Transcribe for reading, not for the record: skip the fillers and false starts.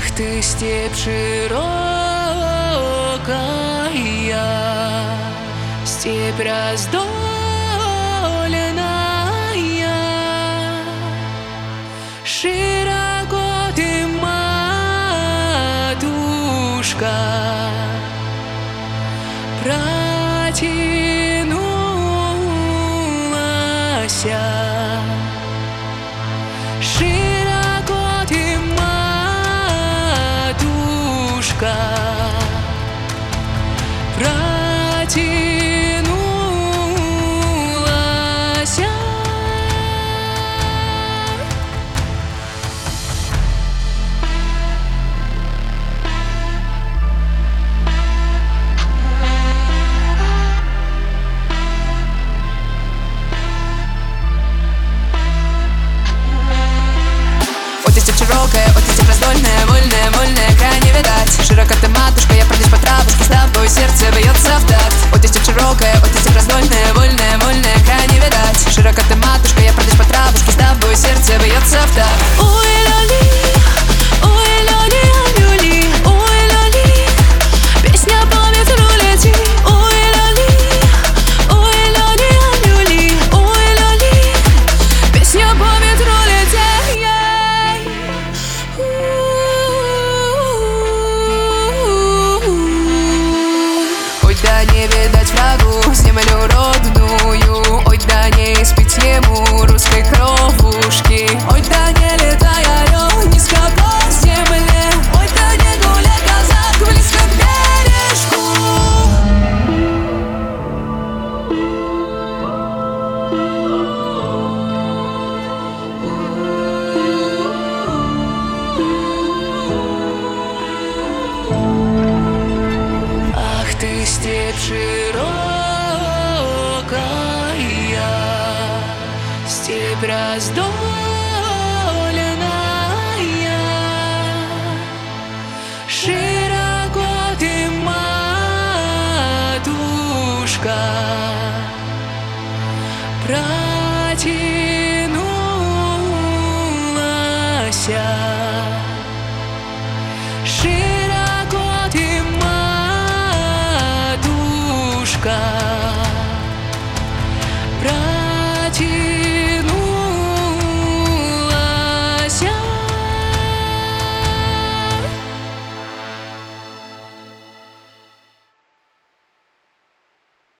Ах ты, степь широкая, степь раздольная, широко ты, матушка, протянулась. Широко ты, матушка, протянулась. Степь широкая, вот степь раздольная, вольная, вольная, край не видать. Широко ты, матушка, я пройдешь по травушке, с тобой сердце бьется в такт. Вот степь широкая, вот степь раздольная, вольная, вольная, край не видать. Широко ты, матушка, я пройдешь по травушке, с тобой сердце бьется в такт. Ой, Лоли, Лоли, ой, Лоли, песня по ветру летит. Ой, Лоли, Лоли, ой, Лоли, песня по ветру летит. Ой, да не видать врагу землю родную, ой, да не испить ему русской кровушки, ой, да не летай орел низко по земле, ой, да не гуляй казак близко к бережку. Ах ты, степь широкая, степь раздольная, широко ты, матушка, протянулась.